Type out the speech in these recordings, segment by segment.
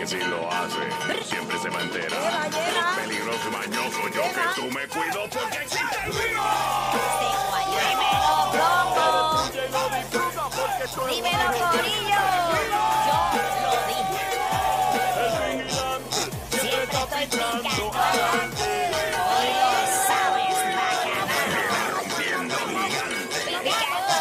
que si lo hace, siempre se va a enterar. Peligroso y mañoso, yo que tú me cuido porque existe el virus. Dímelo, Bronco. Dímelo, Corillo. Yo lo dije. Siempre estoy picando. Hoy lo sabes, bacana. Rompiendo gigante. Picando.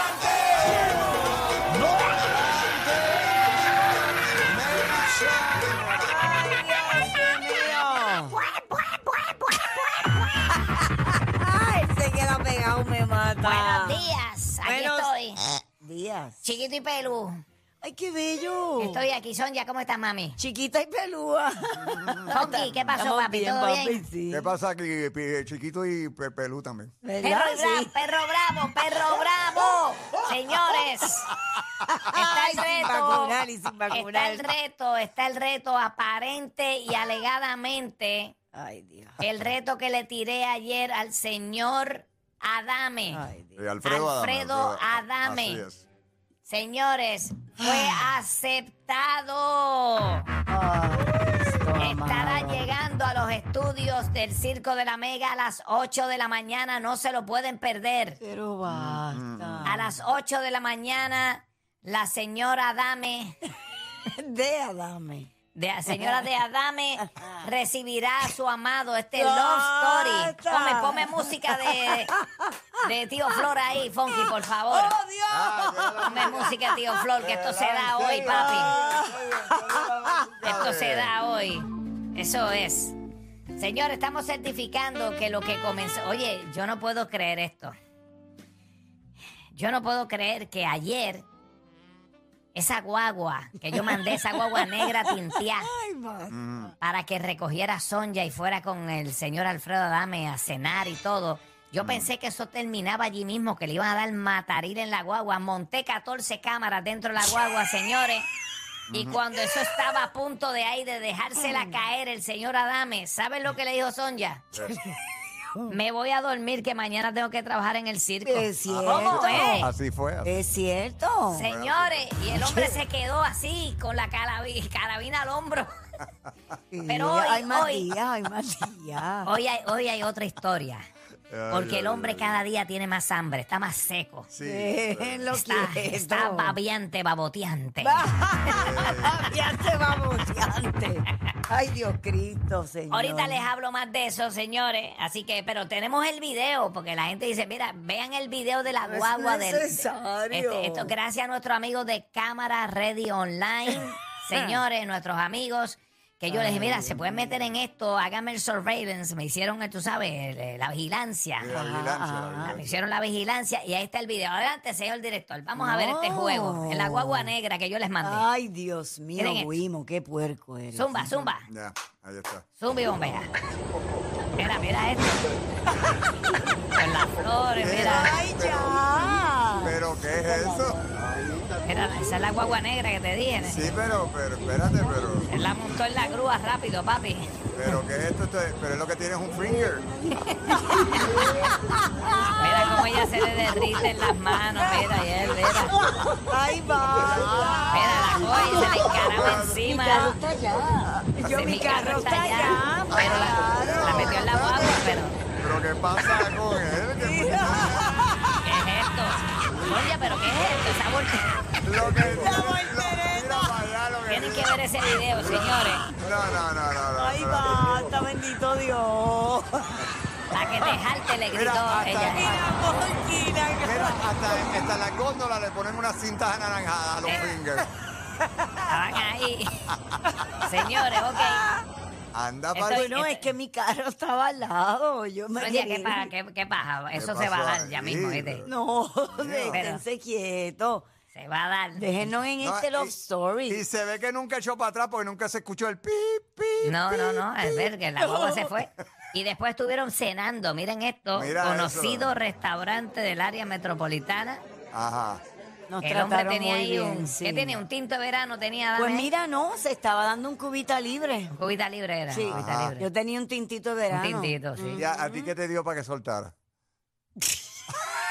Ay, se queda pegado, me mata. Buenos días. Aquí Buenos estoy. días. Chiquito y pelú. Ay, qué bello. Estoy aquí, Sonia. ¿Cómo estás, mami? Chiquita y pelúa. Fonky, ¿qué pasó, Estamos papi? ¿Todo bien? papi, sí. ¿Qué pasa aquí, chiquito y pelú también? ¿Verdad? Sí. Perro bravo, perro bravo. Señores, está el Ay, sin reto. vacunar y sin vacunar. Está el reto aparente y alegadamente. Ay, Dios. El reto que le tiré ayer al señor Adame. Ay, Dios. Alfredo Adame. Así es. Señores, fue aceptado. Estará llegando a los estudios del Circo de la Mega a las 8 de la mañana. No se lo pueden perder. Pero basta. A las 8 de la mañana, la señora Adame, De Adame. la señora de Adame, recibirá a su amado. Love Story. Basta. Ponme música de Tío Flor ahí, Funky, por favor. ¡Oh, Dios! Ponme música de Tío Flor, que esto se da hoy, papi. Esto se da hoy. Eso es. Señor, estamos certificando que lo que comenzó... Oye, yo no puedo creer esto. Yo no puedo creer que ayer esa guagua, que yo mandé, esa guagua negra tinteada, Ay, ma. para que recogiera a Sonja y fuera con el señor Alfredo Adame a cenar y todo. Yo pensé que eso terminaba allí mismo, que le iban a dar mataril en la guagua. Monté 14 cámaras dentro de la guagua, señores. Y cuando eso estaba a punto de ahí, de dejársela caer el señor Adame, ¿sabes lo que le dijo Sonja? Me voy a dormir, que mañana tengo que trabajar en el circo. Es cierto. ¿Cómo es? Así fue. Es cierto. Señores, y el hombre se quedó así, con la carabina al hombro. Pero hoy, Ay, hoy, Matías, ay, Matías. hoy hay otra historia. Porque el hombre cada día tiene más hambre, está más seco. Sí. Lo Está babiante, baboteante. Ya se va boceante. Ay, Dios Cristo, Señor. Ahorita les hablo más de eso, señores. Así que, pero tenemos el video, porque la gente dice, mira, vean el video de la No es guagua necesario. esto gracias a nuestros amigos de Cámara Ready Online. Señores, nuestros amigos, que yo les dije, mira, se pueden meter en esto, háganme el surveillance. Me hicieron, tú sabes, la vigilancia. La vigilancia, Me hicieron la vigilancia y ahí está el video. Adelante, señor director. Vamos a ver este juego. En la guagua negra que yo les mandé. Ay, Dios mío, Miren esto. Wimo, qué puerco eres. Zumba, zumba. Ya, ahí está. Zumba y bombea. Mira esto. Con las flores, mira. Ay, ya. ¿Pero qué es eso? Mira, esa es la guagua negra que te dije. Sí, pero espérate, Él la montó en la grúa rápido, papi. pero ¿qué es esto? Pero es lo que tiene es un finger. Mira cómo ella se le derrite en las manos. Mira, y él, mira. Ay, va. Mira, la coge y se le encarama encima. Yo, Sí, mi carro está allá. Pero la metió en la guagua, pero... ¿Pero qué pasa con él? ¿Qué es esto? Oye, pero ¿qué es esto? Esa voltereta. Lo que La voltereta. Mira para allá lo que Tienen que ver ese video, señores. No. Ay, basta, bendito Dios. La que te jalte le gritó Mira, hasta- ella. Mira, Mira, hasta en la góndola le ponen unas cintas anaranjadas a los fingers. Estaban ahí. Señores, ok. Anda Estoy- para Bueno, es que mi carro estaba al lado. Yo me Oye, quería- ¿qué paja? Eso ¿Qué se va a pasó dar ya ahí? mismo, ¿viste? No, déjense quietos. Se va a dar. Déjenos en este Love Y Story. se ve que nunca echó para atrás porque nunca se escuchó el pi, pi. No, es ver que la guagua se fue. Y después estuvieron cenando. Miren esto. Mira conocido eso. restaurante del área metropolitana. Ajá. Nos El hombre trataron tenía muy ahí bien, un... sí. ¿Qué tenía? ¿Un tinto de verano tenía? Pues Dame? mira, no, se estaba dando un cubita libre. Cubita libre era. Sí, Cubita libre. yo tenía un tintito de Un verano. tintito, sí. ¿Y a ti qué te dio para que soltara?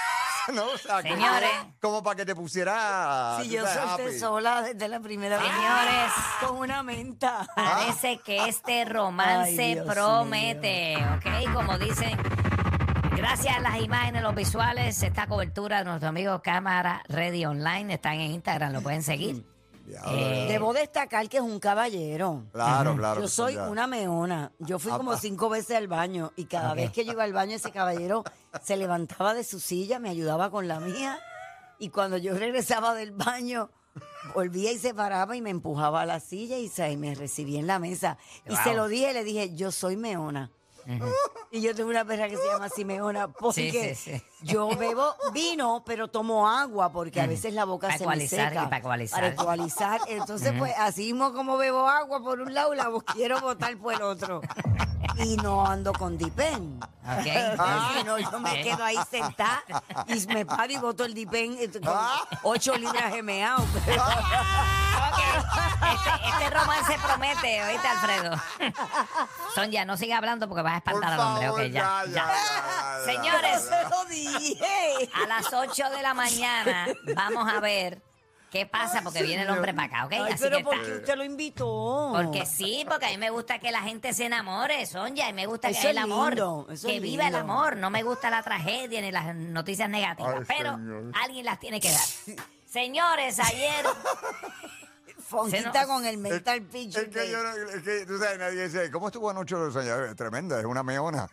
No, o sea, Señores. como para que te pusiera. Si tú yo sabes, solté happy. sola desde la primera vez. Señores. Con una menta. Parece que este romance Ay, Dios promete, ¿ok? Como dicen, gracias a las imágenes, los visuales, esta cobertura de nuestro amigo Cámara Ready Online, están en Instagram, lo pueden seguir. Diablo. Debo destacar que es un caballero. Claro, claro. Yo soy ya. una meona. Yo fui como 5 veces al baño y cada vez que yo iba al baño ese caballero se levantaba de su silla, me ayudaba con la mía y cuando yo regresaba del baño volvía y se paraba y me empujaba a la silla y me recibía en la mesa. Y Wow. se lo dije, le dije, yo soy meona. Y yo tengo una perra que se llama Simeona porque Sí, sí, sí. yo bebo vino, pero tomo agua porque a veces la boca Para se me ecualizar seca. y para ecualizar. Para ecualizar. Entonces, pues, así mismo como bebo agua por un lado, quiero botar por el otro. Y no ando con dipen. ¿Ok? Si no, yo me quedo ahí sentada y me paro y boto el dipen con 8 libras de meao. Ok, este romance promete, ¿oíste, Alfredo? Sonia, no siga hablando porque vas a Por espantar al hombre. favor, Ok, ya. Señores, Se lo dije. a las 8 de la mañana vamos a ver qué pasa porque viene el hombre para acá, ¿ok? Ay, Así pero que ¿por está. qué usted lo invitó? Porque sí, porque a mí me gusta que la gente se enamore, Sonia, y me gusta que Eso haya el es amor, lindo, eso que es viva el lindo. amor. No me gusta la tragedia ni las noticias negativas, Ay, pero señor. alguien las tiene que dar. Señores, ayer Fonquita Se nos- con el mental pitch. Es que yo no, es que tú sabes, nadie dice, ¿cómo estuvo anoche? Señor? Tremenda, es una meona.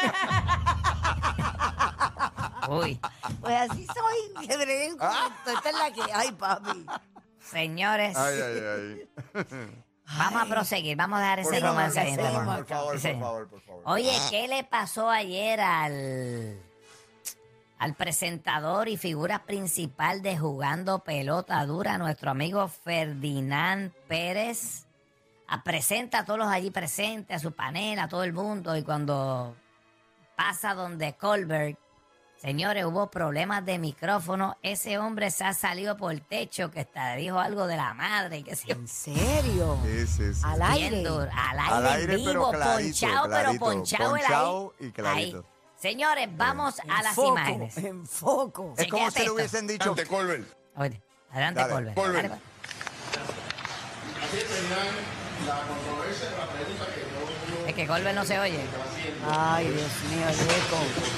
uy, Pues así soy, que breguen con esto. Esta es la que hay, papi. señores, Ay, ay, ay. vamos a proseguir, vamos a dejar ese favor, romance ahí en seguimos Ramón. Por favor, Sí. por favor, por favor. Oye, ¿qué le pasó ayer al presentador y figura principal de Jugando Pelota Dura, nuestro amigo Ferdinand Pérez? Presenta a todos los allí presentes, a su panel, a todo el mundo, y cuando pasa donde Colbert, señores, hubo problemas de micrófono, ese hombre se ha salido por el techo, que hasta dijo algo de la madre, y que se ¿En serio? Sí, sí, sí. Al aire. bien duro, al aire, Al aire, vivo, pero clarito, ponchado, pero clarito, ponchado el ponchado ahí. y clarito. Ahí. Señores, vamos a las Foco, imágenes. en foco. Es como Chequéate si le esto. hubiesen dicho. Ante Colbert. Oye, adelante, Dale, Colbert. Colbert. Dale, es que Colbert no se oye. Ay, Dios mío, el eco.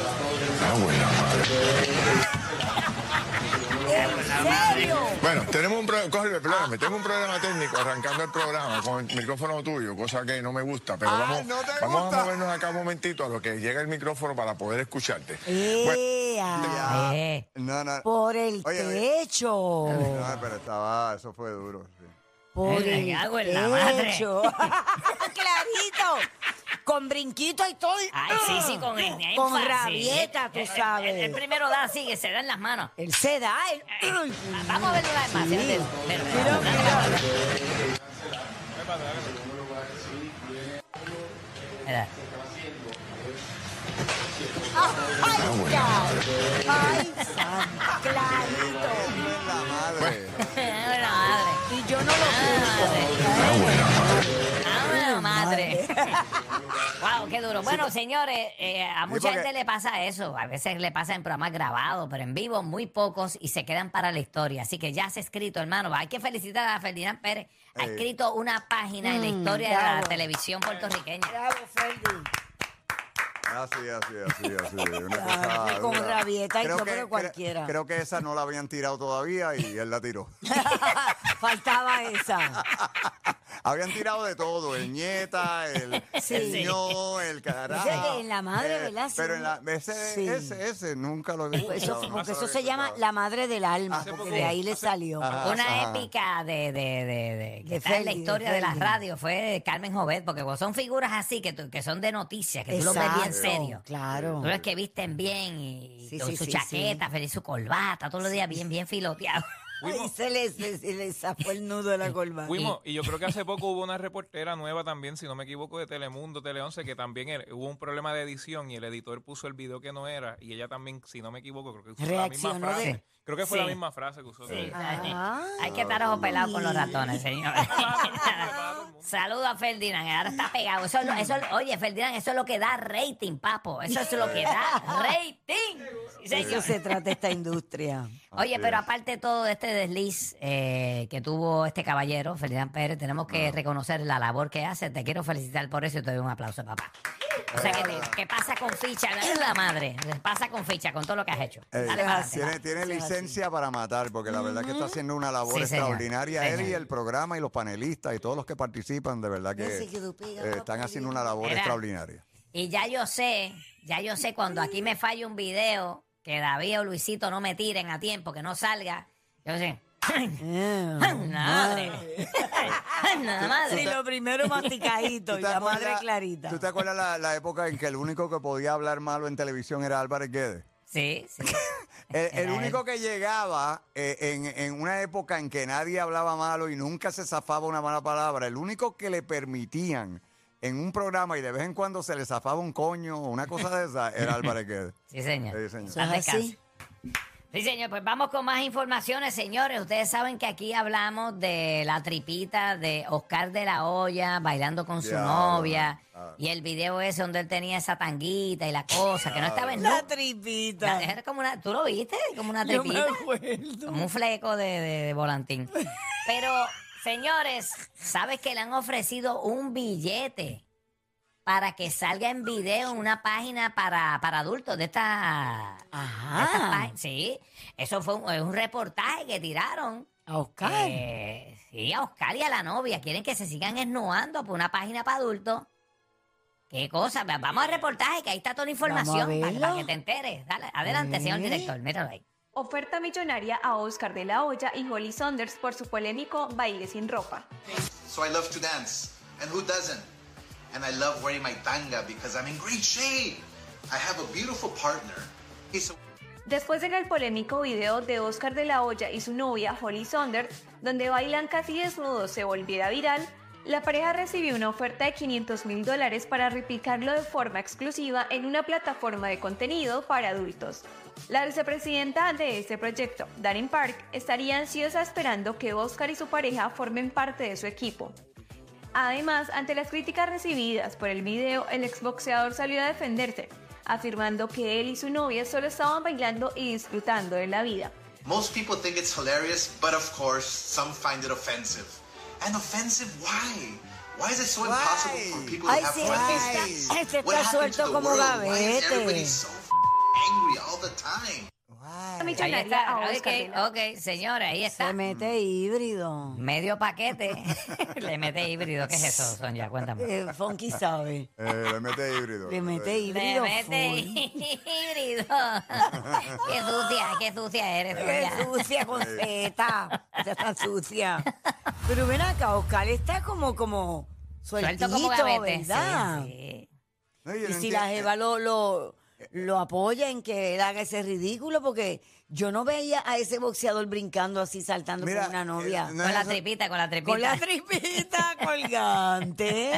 ¿En serio? Bueno, tenemos un problema, perdóname, tengo un problema técnico arrancando el programa con el micrófono tuyo, cosa que no me gusta, pero Ay, ¿no te vamos gusta? a movernos acá un momentito a lo que llega el micrófono para poder escucharte. ¡Ea! Eh, No, no. Por el Oye, techo. No, pero eso fue duro. Sí. Por Me el cago en la madre. techo. Clarito. Con brinquito y todo. Ay, sí, con el Con énfasis. rabieta, tú sabes. El primero da así, que se da en las manos. Él se da. Vamos a verlo una vez más. Sí. fíjate. Mira, Mira. ¡Ay, ya! ¡Ay, San! ¡Clarito! La madre. Bueno, madre. Y yo no lo Ah, madre. Wow, qué duro. Bueno, señores, a mucha porque- gente le pasa eso. A veces le pasa en programas grabados, pero en vivo muy pocos y se quedan para la historia. Así que ya se ha escrito, hermano. Hay que felicitar a Ferdinand Pérez. Ha escrito una página en la historia de la bravo. televisión puertorriqueña. Bravo, Ferdi. Así. Una Claro, cosa con dura. rabieta y Creo todo, que- pero cualquiera. Creo que esa no la habían tirado todavía y él la tiró. Faltaba esa. Habían tirado de todo, el ñeta, el ño, el carajo. Ese de en la madre, ¿verdad? Pero Sí. ese nunca lo había Eso, escuchado. porque eso se llama la madre del alma, porque de ahí le salió. Una Ajá. épica que De está en la Ferdi, historia de de la Ferdi. radio fue Carmen Jovet, porque son figuras así que son de noticias, que tú los ves bien Exacto, serios. claro. Tú ves que visten bien y Sí, con sí, su sí, chaqueta, feliz su corbata, todos los días bien filoteado. Ahí se le zafó el nudo de la corbata. Fuimos, y yo creo que hace poco hubo una reportera nueva también, si no me equivoco, de Telemundo, Tele 11, que también hubo un problema de edición y el editor puso el video que no era, y ella también, si no me equivoco, creo que usó la misma Reaccionó frase. de- Creo que fue la Sí. misma frase que usó. Sí, Ah. hay que estar ojo pelado con los ratones, señor. Saludos a Ferdinand, ahora está pegado. Oye, Ferdinand, eso es lo que da rating, papo. Eso es lo que da rating. Sí, De eso señor. se trata esta industria. Oye, pero aparte de todo este desliz que tuvo este caballero, Ferdinand Pérez, tenemos que reconocer la labor que hace. Te quiero felicitar por eso y te doy un aplauso, papá. O sea, que pasa con ficha, la madre, pasa con ficha, con todo lo que has hecho. Ey, Dale para adelante. tiene licencia para matar, porque la verdad que está haciendo una labor Sí, señor. extraordinaria. Sí, Él y señor. el programa y los panelistas y todos los que participan, de verdad que Ese que tú pegas, están papá, haciendo una labor Mira. extraordinaria. Y ya yo sé cuando aquí me falla un video, que David o Luisito no me tiren a tiempo, que no salga, yo sé, ¡ay, madre! ¡Ay, la madre! Sí, lo primero masticadito ¿Tú y te la madre acuerdas- clarita. ¿Tú te acuerdas la época en que el único que podía hablar malo en televisión era Álvarez Guedes? Sí, sí. El único que llegaba en una época en que nadie hablaba malo y nunca se zafaba una mala palabra, el único que le permitían en un programa y de vez en cuando se le zafaba un coño o una cosa de esa, era Álvarez Guedes. Sí, señor. Sí, señor. Eso Haz es así. Sí, señor, pues vamos con más informaciones, señores. Ustedes saben que aquí hablamos de la tripita de Oscar de la Hoya bailando con su Diablo, novia ah. y el video ese donde él tenía esa tanguita y la cosa, que no estaba en La look. tripita. Era como una, ¿tú lo viste? Como una Yo me tripita. acuerdo. Como un fleco de volantín. Pero, señores, ¿sabes que le han ofrecido un billete para que salga en video en una página para adultos de esta... Ajá. Sí, eso fue un reportaje que tiraron. A Oscar. Sí, a Oscar y a la novia. Quieren que se sigan esnuando por una página para adultos. ¿Qué cosa? Vamos al reportaje, que ahí está toda la información Vamos a para, verlo. que te enteres. Dale, adelante, señor director, míralo ahí. Oferta millonaria a Oscar de la Hoya y Holly Saunders por su polémico baile sin ropa. So I love to dance. And who doesn't? And I love wearing my tanga because I'm in great shape. I have a beautiful partner. He's a Después llega el polémico video de Oscar de la Hoya y su novia Holly Saunders, donde bailan casi desnudos, se volviera viral. La pareja recibió una oferta de $500,000 para replicarlo de forma exclusiva en una plataforma de contenido para adultos. La vicepresidenta de este proyecto, Darren Park, estaría ansiosa esperando que Oscar y su pareja formen parte de su equipo. Además, ante las críticas recibidas por el video, el exboxeador salió a defenderse, afirmando que él y su novia solo estaban bailando y disfrutando de la vida. Most people think it's hilarious, but of course, some find it offensive. And offensive, why? Why is it so impossible for people Ay, to have sí, fun these days? este What está happened to suelto the como world? Why is gavete. everybody so angry all the time? Ahí Millonaria está. a Oscar de la Ok, señores, ahí está. Se mete híbrido. Medio paquete. Le mete híbrido. ¿Qué es eso, Sonia? Cuéntame. Funky sabe. Le mete híbrido. Le mete Le híbrido. mete full. híbrido. Qué sucia eres, Qué Sonia. sucia con Z. Ya está sucia. Pero ven acá, Oscar está como Suelto sueltito, como gavete. ¿verdad? Sí, sí. No, yo Y no si la entiendo. jeva lo apoya en que él haga ese ridículo, porque yo no veía a ese boxeador brincando así, saltando Mira, con una novia. no Con la eso- tripita, con la tripita. Con la tripita colgante.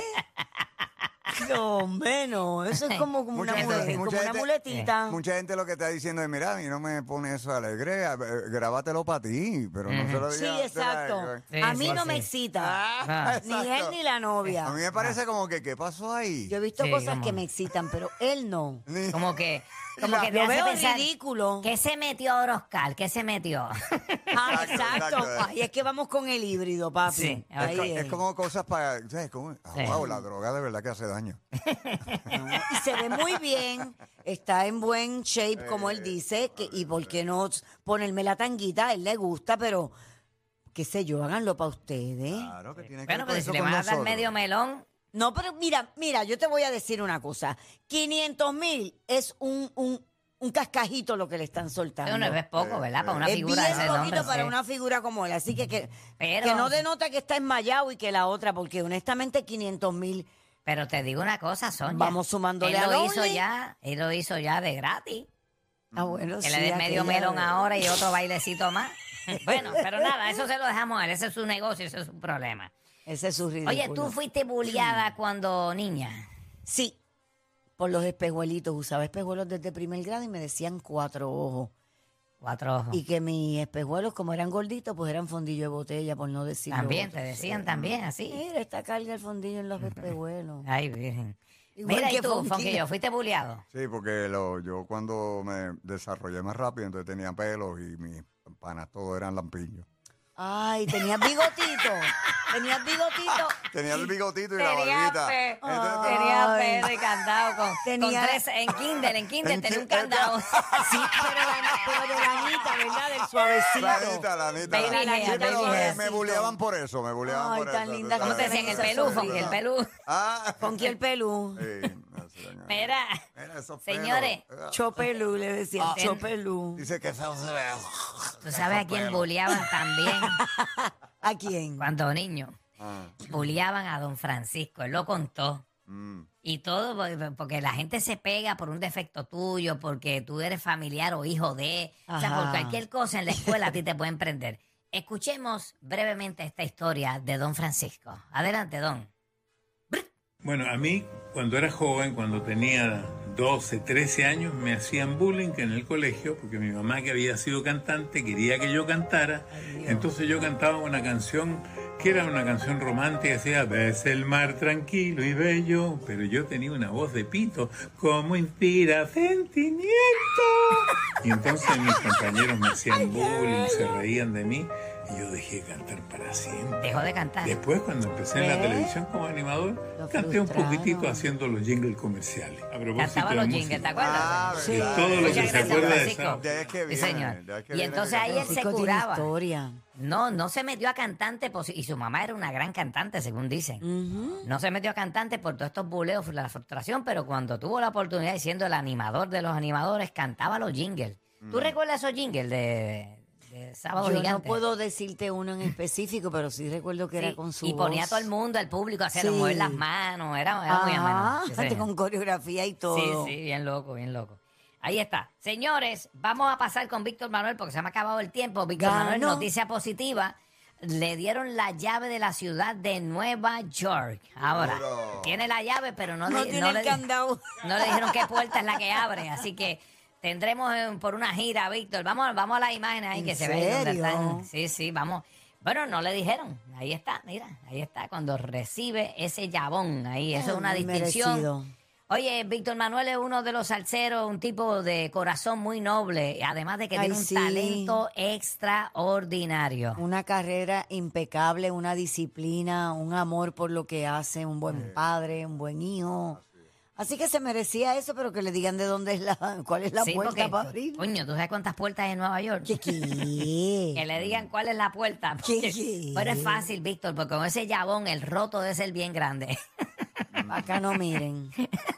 No, hombre, no. Eso es como una, Mucha gente- como mucha una gente- muletita. Mucha gente lo que está diciendo es, mira, a mí no me pone eso alegre, grábatelo para ti, pero no se lo Sí, digas. exacto. Sí, A mí sí, no sí. me excita. Ah. Ni él ni la A novia. mí me parece como que, ¿qué pasó ahí? Yo he visto Sí, cosas como- que me excitan, pero él no. Como que te Lo hace veo pensar, ridículo. ¿qué se metió ahora Oscar? ¿Qué se metió? Ah, Exacto, exacto. exacto. Ahí es que vamos con el híbrido, papi. Sí, Ahí Es como cosas para... ¿Sabes cómo? Sí. Wow, la droga de verdad que hace daño. Y se ve muy bien, está en buen shape, como él dice, y por qué no ponerme la tanguita, a él le gusta, pero qué sé yo, háganlo para ustedes. Claro que tiene que Bueno, ver con pero si eso le con van a dar nosotros. medio melón, No, pero mira, yo te voy a decir una cosa, 500,000 es un cascajito lo que le están soltando. eso no es poco, ¿verdad? Para una Es figura de bien ese poquito nombre. para sí. una figura como él, así que Pero- que no denota que está enmayado y que la otra, porque honestamente 500,000, Pero te digo una cosa, Sonia. Vamos sumándole él a lo hizo Lonely. ya, él lo hizo ya de gratis. bueno, Que sí, le des medio aquella melón de- ahora y otro bailecito más. Bueno, pero nada, eso se lo dejamos a él. Ese es su negocio, ese es su problema. Ese es su ridículo. Oye, ¿tú fuiste bulliada cuando niña? Sí, por los espejuelitos. Usaba espejuelos desde primer grado y me decían 4 ojos. 4 ojos. Y que mis espejuelos, como eran gorditos, pues eran fondillo de botella, por no decir. También, te decían también así. Mira, esta carga el fondillo en los espejuelos. Ay, virgen. Igual Mira, que ¿y tú, Fonquillo. Fonquillo, fuiste bulleado? Sí, porque yo cuando me desarrollé más rápido, entonces tenía pelos y mis panas todos eran lampiños. Ay, tenías bigotito. Tenías bigotito. Tenía el bigotito y la Tenía barbita. fe. Entonces, Tenía Ay. fe de candado con Tenía- 3 en Kindle En tenía un Kindle, candado. Sí, pero de lanita, ¿verdad? Del suavecito. la neta. Baby hair, Pero baby hair. me buleaban por eso, me buleaban Ay, por tan eso. linda tú ¿Cómo te sabes. decían? El Esa pelú, sonrisa. Fonky, el pelú. Ah, Fonqui el pelú. sí, no sé, doña. Mira, Mira esos señores, pelos. Chopelú, le decían. Chopelú. Dice que feo se ve. ¿tú sabes a quién bulleaban también ¿A quién? cuando niño? Ah, Bulleaban a don Francisco, él lo contó. Y todo porque la gente se pega por un defecto tuyo, porque tú eres familiar o hijo de... O sea, Ajá. por cualquier cosa en la escuela a ti te pueden prender. Escuchemos brevemente esta historia de don Francisco. Adelante, don. Bueno, a mí, cuando era joven, cuando tenía 12, 13 años, me hacían bullying en el colegio, porque mi mamá, que había sido cantante, quería que yo cantara. Entonces yo cantaba una canción que era una canción romántica, decía, ves el mar tranquilo y bello, pero yo tenía una voz de pito, como inspira sentimiento. Y entonces mis compañeros me hacían bullying, se reían de mí, y yo dejé de cantar para siempre. Dejó de cantar. Después, cuando empecé en la ¿Ves? televisión como animador, Lo canté un frustraron. poquitito haciendo los jingles comerciales. A propósito Cantaba de los música. jingles, ¿te acuerdas? Ah, Sí. verdad. Todo lo que Muchas se gracias, acuerda de Francisco. esa. De ahí es que Sí, viene, señor. de ahí es que Y viene entonces que ahí él se Francisco tiene curaba. historia. No se metió a cantante, y su mamá era una gran cantante, según dicen. No se metió a cantante por todos estos buleos, la frustración, pero cuando tuvo la oportunidad, y siendo el animador de los animadores, cantaba los jingles. ¿Tú recuerdas esos jingles de Sábado Yo Gigante? no puedo decirte uno en específico, pero sí recuerdo que Sí, era con su y ponía a voz. todo el mundo, al público, a hacerlo Sí. mover las manos, era muy Ah, ameno. Sí, señor. con coreografía y todo. Sí, bien loco, bien loco. Ahí está. Señores, vamos a pasar con Víctor Manuel porque se me ha acabado el tiempo. Víctor Ganó. Manuel, noticia positiva. Le dieron la llave de la ciudad de Nueva York. Ahora, Duro. tiene la llave, pero no tiene el candado. no le dijeron qué puerta es la que abre. Así que tendremos por una gira, Víctor. Vamos a las imágenes ahí ¿En que se ve ahí donde serio? están. Sí, vamos. Bueno, no le dijeron. Ahí está, mira, ahí está. Cuando recibe ese llavón ahí. Eso es una Muy distinción. merecido. Oye, Víctor Manuel es uno de los salseros, un tipo de corazón muy noble, además de que Ay, tiene un sí. talento extraordinario. Una carrera impecable, una disciplina, un amor por lo que hace, un buen padre, un buen hijo. Así que se merecía eso, pero que le digan de dónde es cuál es la Sí, puerta porque, para abrir. coño, ¿tú sabes cuántas puertas hay en Nueva York? ¿Qué? Que le digan cuál es la puerta. porque- ¿Qué? Pero es fácil, Víctor, porque con ese llavón el roto debe ser bien grande. Acá no miren.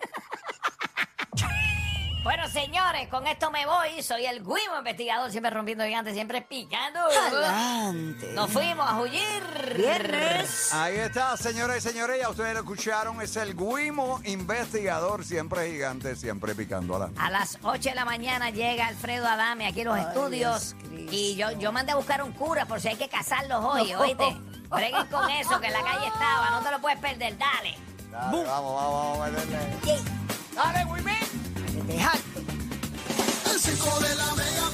Bueno, señores, con esto me voy. Soy el Guimo investigador, siempre rompiendo gigantes, siempre picando. Adelante. Nos fuimos a huir. Viernes. Ahí está, señoras y señores, ya ustedes lo escucharon, es el Guimo investigador, siempre gigante, siempre picando a la... A las 8 de la mañana llega Alfredo Adame aquí en los estudios. Dios Cristo. Y yo mandé a buscar un cura por si hay que casarlos hoy, ¿oíste? Breguen con eso, que en la calle estaba. No te lo puedes perder, dale. Dale, vamos a meterle. Yay. ¡Dale, Guimín! Que te jacte. El 5 de la Mega.